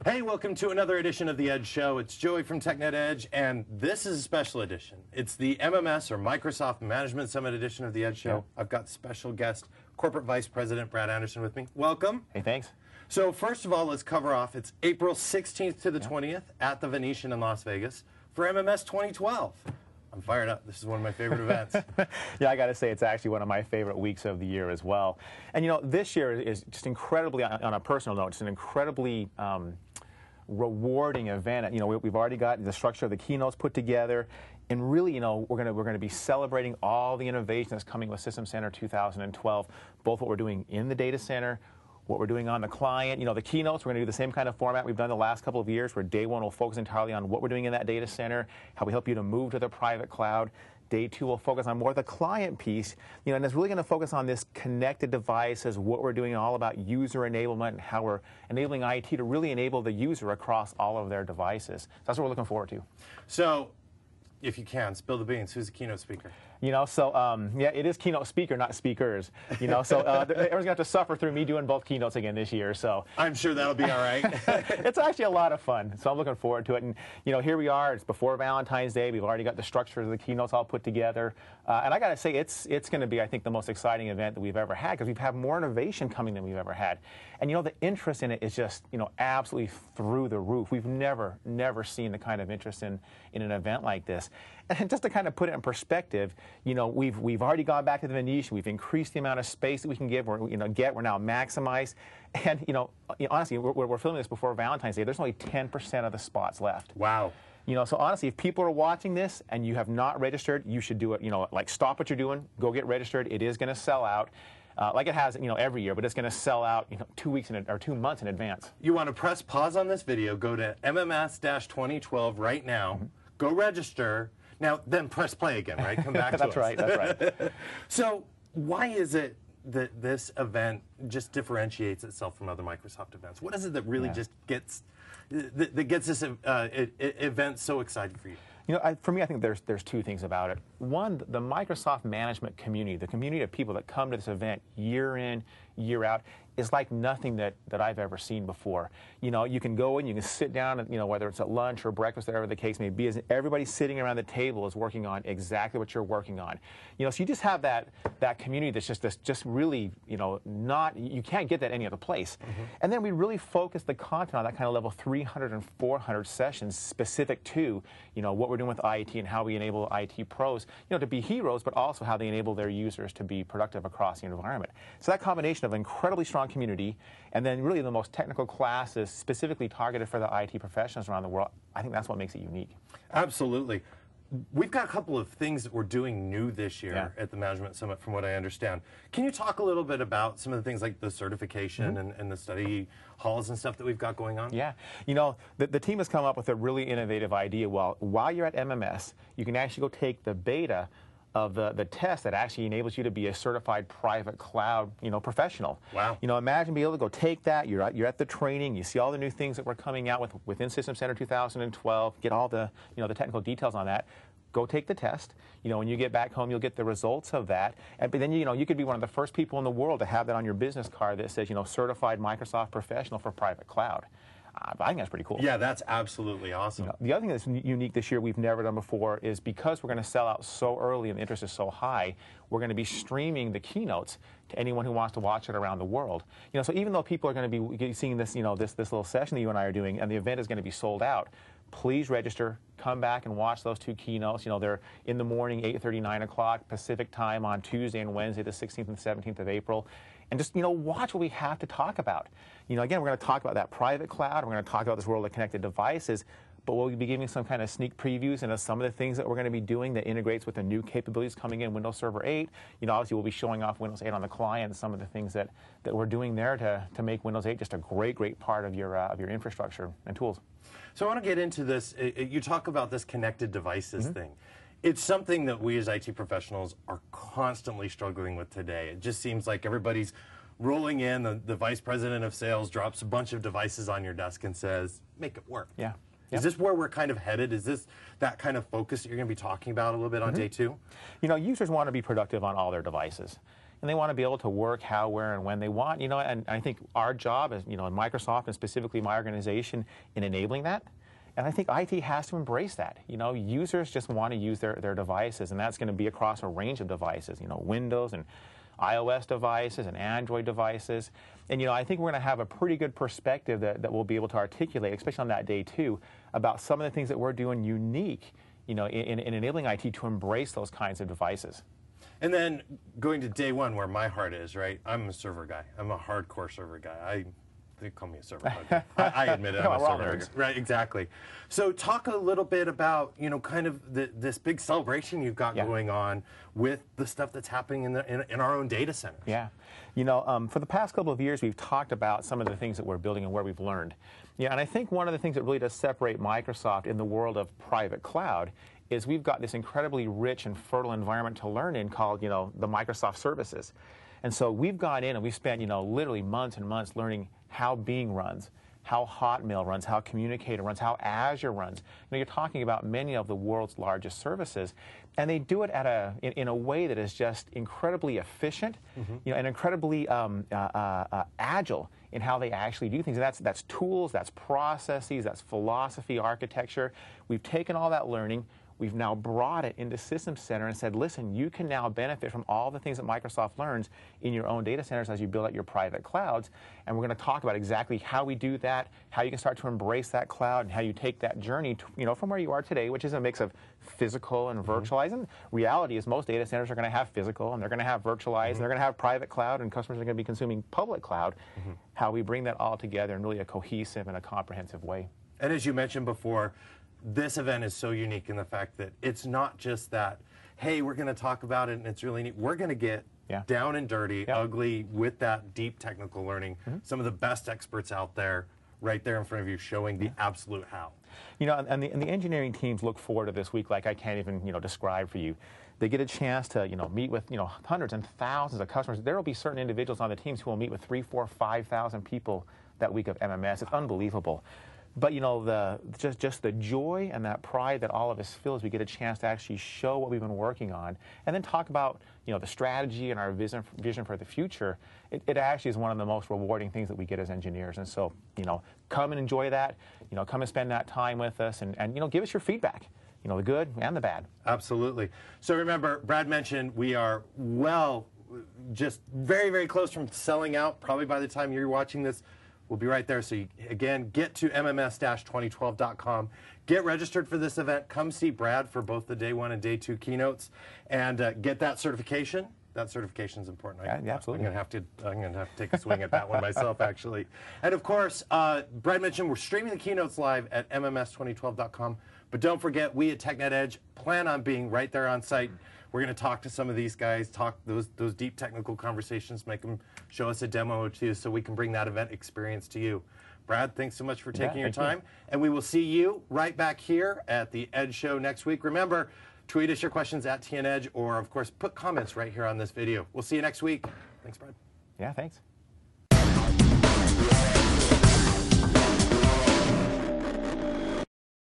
Hey, welcome to another edition of The Edge Show. It's Joey from TechNet Edge, and this is a special edition. It's the MMS, or Microsoft Management Summit edition of The Edge Show. I've got special guest, Corporate Vice President Brad Anderson with me. Welcome. Hey, thanks. So first of all, let's cover off. It's April 16th to the 20th at the Venetian in Las Vegas for MMS 2012. I'm fired up. This is one of my favorite events. Yeah, I got to say, it's actually one of my favorite weeks of the year as well. And you know, this year is just incredibly, on a personal note, it's an incredibly rewarding event. You know, we've already got the structure of the keynotes put together, and really, you know, we're going to be celebrating all the innovation that's coming with System Center 2012, both what we're doing in the data center, what we're doing on the client. You know, the keynotes, we're going to do the same kind of format we've done the last couple of years, where day one will focus entirely on what we're doing in that data center, how we help you to move to the private cloud. Day two will focus on more of the client piece, you know, and it's really going to focus on this connected devices, what we're doing all about user enablement, and how we're enabling IT to really enable the user across all of their devices. So that's what we're looking forward to. So, if you can, spill the beans. Who's the keynote speaker? You know, so yeah, it is keynote speaker, not speakers. You know, so everyone's gonna have to suffer through me doing both keynotes again this year. So I'm sure that'll be all right. It's actually a lot of fun, so I'm looking forward to it. And you know, here we are. It's before Valentine's Day. We've already got the structure of the keynotes all put together, and I got to say, it's going to be, I think, the most exciting event that we've ever had, because we've had more innovation coming than we've ever had. And you know, the interest in it is just, you know, absolutely through the roof. We've never seen the kind of interest in an event like this. And just to kind of put it in perspective, you know, we've already gone back to the Venetian. We've increased the amount of space that we can give. We're now maximized. And you know honestly, we're filming this before Valentine's Day. There's only 10% of the spots left. Wow. You know, so honestly, if people are watching this and you have not registered, you should do it. You know, like, stop what you're doing, go get registered. It is going to sell out. Like it has, you know, every year, but it's going to sell out, you know, 2 months in advance. You want to press pause on this video, go to MMS-2012 right now, go register. Now, then press play again, right? Come back to That's us. right, that's right. So why is it that this event just differentiates itself from other Microsoft events? What is it that really just gets this event so exciting for you? You know, for me, I think there's two things about it. One, the Microsoft management community, the community of people that come to this event year in, year out, is like nothing that I've ever seen before. You know, you can go in, you can sit down, and, you know, whether it's at lunch or breakfast, whatever the case may be, as everybody sitting around the table is working on exactly what you're working on. You know, so you just have that community that's just really, you know, you can't get that any other place. And then we really focus the content on that kind of level 300 and 400 sessions specific to, you know, what we're doing with IT and how we enable IT pros, you know, to be heroes, but also how they enable their users to be productive across the environment. So that combination of incredibly strong community and then really the most technical classes specifically targeted for the IT professionals around the world, I think that's what makes it unique. Absolutely. We've got a couple of things that we're doing new this year at the Management Summit, from what I understand. Can you talk a little bit about some of the things like the certification and the study halls and stuff that we've got going on? Yeah. You know, the team has come up with a really innovative idea. While you're at MMS, you can actually go take the beta of the test that actually enables you to be a certified private cloud, you know, professional. Wow. You know, imagine being able to go take that, you're at the training, you see all the new things that we're coming out within System Center 2012, get all the, you know, the technical details on that. Go take the test. You know, when you get back home, you'll get the results of that. But then, you know, you could be one of the first people in the world to have that on your business card that says, you know, certified Microsoft professional for private cloud. I think that's pretty cool. Yeah, that's absolutely awesome. You know, the other thing that's unique this year we've never done before is, because we're going to sell out so early and the interest is so high, we're going to be streaming the keynotes to anyone who wants to watch it around the world. You know, so even though people are going to be seeing this, you know, this little session that you and I are doing, and the event is going to be sold out, please register, come back and watch those two keynotes. You know, they're in the morning, 8:30, 9 o'clock Pacific time on Tuesday and Wednesday, the 16th and 17th of April. And just, you know, watch what we have to talk about. You know, again, we're going to talk about that private cloud. We're going to talk about this world of connected devices. But we'll be giving some kind of sneak previews into some of the things that we're going to be doing that integrates with the new capabilities coming in Windows Server 8. You know, obviously we'll be showing off Windows 8 on the client and some of the things that we're doing there to make Windows 8 just a great part of your infrastructure and tools. So I want to get into this. You talk about this connected devices thing. It's something that we as IT professionals are constantly struggling with today. It just seems like everybody's rolling in, the vice president of sales drops a bunch of devices on your desk and says, make it work. Yeah. Is this where we're kind of headed? Is this that kind of focus that you're going to be talking about a little bit on day two? You know, users want to be productive on all their devices. and they want to be able to work how, where, and when they want. And I think our job as, in Microsoft and specifically my organization in enabling that. And I think IT has to embrace that. Users just want to use their devices, and that's going to be across a range of devices, Windows and iOS devices and Android devices. And, I think we're going to have a pretty good perspective that we'll be able to articulate, especially on that day, too, about some of the things that we're doing unique, in enabling IT to embrace those kinds of devices. And then going to day one, where my heart is, right? I'm a server guy. I'm a hardcore server guy. They call me a server bug. I admit it, I'm a server bug. Right, exactly. So talk a little bit about, kind of this big celebration you've got going on with the stuff that's happening in our own data centers. Yeah. For the past couple of years, we've talked about some of the things that we're building and where we've learned. And I think one of the things that really does separate Microsoft in the world of private cloud is we've got this incredibly rich and fertile environment to learn in called, the Microsoft services. And so we've gone in and we've spent, literally months and months learning how Bing runs, how Hotmail runs, how Communicator runs, how Azure runs. You're talking about many of the world's largest services, and they do it in a way that is just incredibly efficient, and incredibly agile in how they actually do things. And that's tools, that's processes, that's philosophy, architecture. We've taken all that learning. We've now brought it into Systems Center and said, listen, you can now benefit from all the things that Microsoft learns in your own data centers as you build out your private clouds. And we're going to talk about exactly how we do that, how you can start to embrace that cloud, and how you take that journey to, from where you are today, which is a mix of physical and virtualized. And reality is most data centers are going to have physical, and they're going to have virtualized, and they're going to have private cloud, and customers are going to be consuming public cloud. How we bring that all together in really a cohesive and a comprehensive way. And as you mentioned before, this event is so unique in the fact that it's not just that, hey, we're going to talk about it and it's really neat. We're going to get down and dirty, ugly, with that deep technical learning. Some of the best experts out there, right there in front of you, showing the absolute how. And the engineering teams look forward to this week like I can't even, describe for you. They get a chance to, meet with, hundreds and thousands of customers. There will be certain individuals on the teams who will meet with 3,000, 4,000, 5,000 people that week of MMS. It's unbelievable. But just the joy and that pride that all of us feel as we get a chance to actually show what we've been working on, and then talk about the strategy and our vision for the future. It actually is one of the most rewarding things that we get as engineers. And so come and enjoy that. Come and spend that time with us, and give us your feedback. The good and the bad. Absolutely. So remember, Brad mentioned we are just very, very close from selling out. Probably by the time you're watching this, we'll be right there. So again, get to mms-2012.com. Get registered for this event. Come see Brad for both the day one and day two keynotes, and get that certification. That certification is important. Yeah, absolutely. I'm going to have to take a swing at that one myself, actually. And of course, Brad mentioned we're streaming the keynotes live at mms2012.com. But don't forget, we at TechNet Edge plan on being right there on site. We're going to talk to some of these guys, talk those deep technical conversations, make them show us a demo or two so we can bring that event experience to you. Brad, thanks so much for taking your time. And we will see you right back here at the Edge Show next week. Remember, tweet us your questions at TNEdge, or, of course, put comments right here on this video. We'll see you next week. Thanks, Brad. Yeah, thanks.